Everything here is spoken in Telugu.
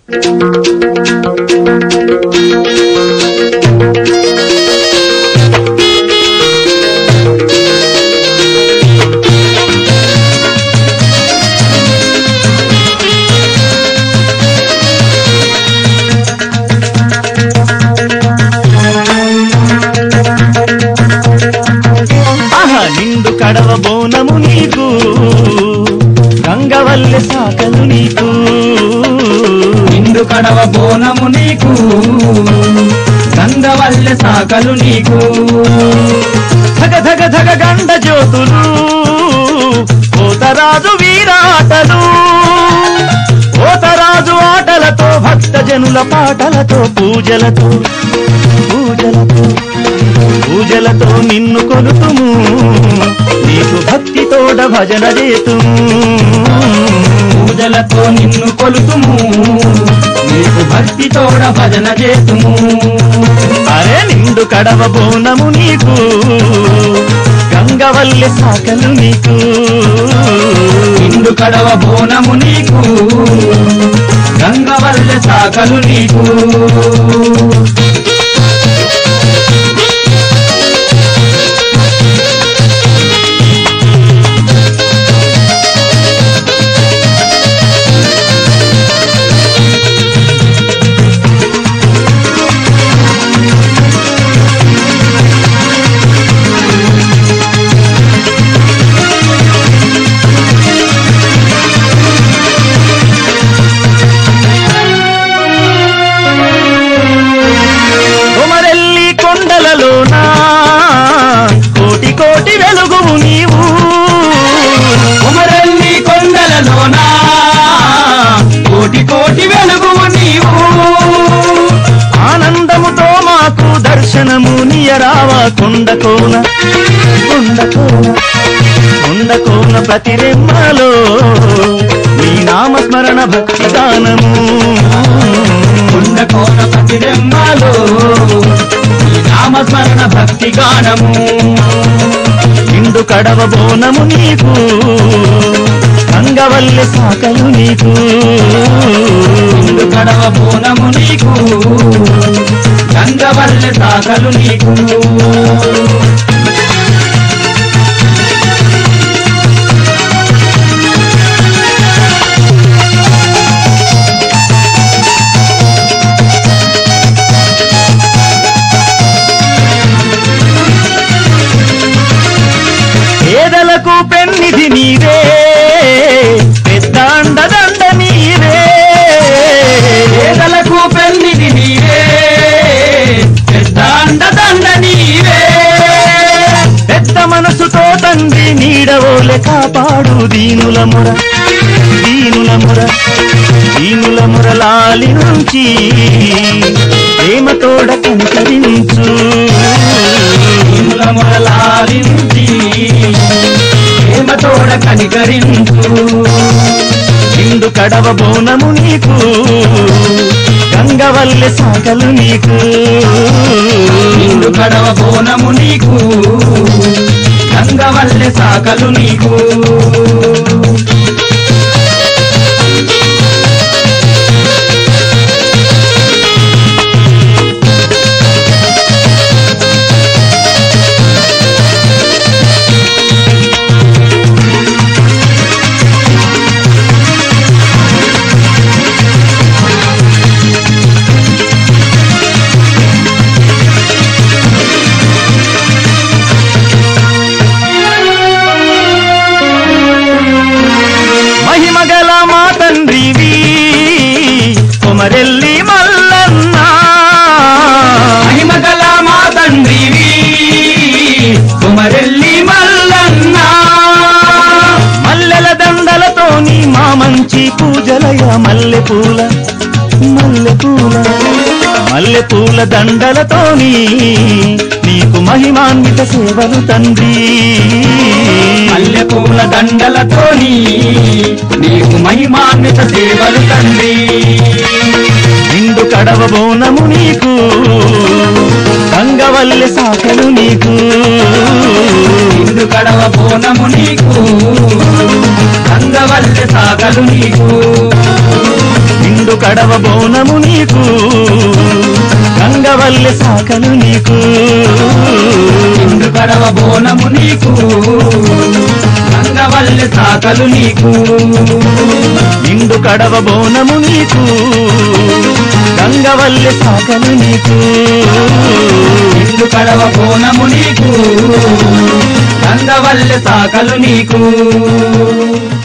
నిండు కడవ బోనము నీకు గంగవల్లె సాకలు నీకు నిండు కడవ బోనము నీకు గంగవల్లె సాకలు నీకు ధగ ధగ ధగ గండ జ్యోతులు పోతరాజు వీరాటలు పోతరాజు ఆటలతో భక్తజనుల పాటలతో పూజలతో పూజలతో నిన్ను కొలుతుము నీకు భక్తితోడ భజన చేతుము పూజలతో నిన్ను కొలుతుము నీకు భక్తితోడ భజన చేతుము అరే నిండు కడవ బోనము నీకు గంగవల్లె సాకలు నీకు నిండు కడవ బోనము నీకు గంగవల్లె సాకలు నీకు కోటి కోటి వెలుగువు నీవు కొమరల్లి కొండలలోనా కోటి కోటి వెలుగువు నీవు ఆనందముతో మాకు దర్శనము నీయరావా కొండకోన ప్రతి రెమ్మలో నీ నామస్మరణ భక్తి గానము కొండకోన ప్రతి రెమ్మలో నామస్మరణ భక్తి గానము నిండు కడవ బోనము నీకు గంగవల్లె సాకలు నీకు నిండు కడవ బోనము నీకు గంగవల్లె సాకలు నీకు పేదలకు పెన్నిధి నీవే పెద్ద అండదండ నీవే పేదలకు పెన్నిధి నీవే పెద్ద అండదండ నీవే పెద్ద మనసుతో తండ్రి నీడవోలె కాపాడు దీనుల ముర లాలి నుంచి ప్రేమతోడ కనికరించు దీనుల మురలాలి నుంచి ప్రేమతోడ కనికరించు నిండు కడవ బోనము నీకు గంగవల్లె సాకలు నీకు నిండు కడవ బోనము నీకు గంగవల్లె సాకలు నీకు మహిమగల మా తండ్రివి కొమరెల్లి మల్లన్న మహిమగల మా తండ్రివి కొమరెల్లి మల్లన్న మల్లెల దండలతోని మా మంచి పూజలయ మల్లెపూల దండలతోని నీకు మహిమాన్విత సేవలు తండ్రి మల్లెపూల దండలతోని నీకు మహిమాన్విత సేవలు తండ్రి నిండు కడవ బోనము నీకు గంగవల్లె సాకలు నీకు నిండు కడవ బోనము నీకు గంగవల్లె సాకలు నీకు నిండు నిండు కడవ బోనము నీకు గంగవల్లె సాకలు నీకు నిండు కడవ బోనము నీకు గంగవల్లె సాకలు నీకు నిండు కడవ బోనము నీకు గంగవల్లె సాకలు నీకు నిండు కడవ బోనము నీకు గంగవల్లె సాకలు నీకు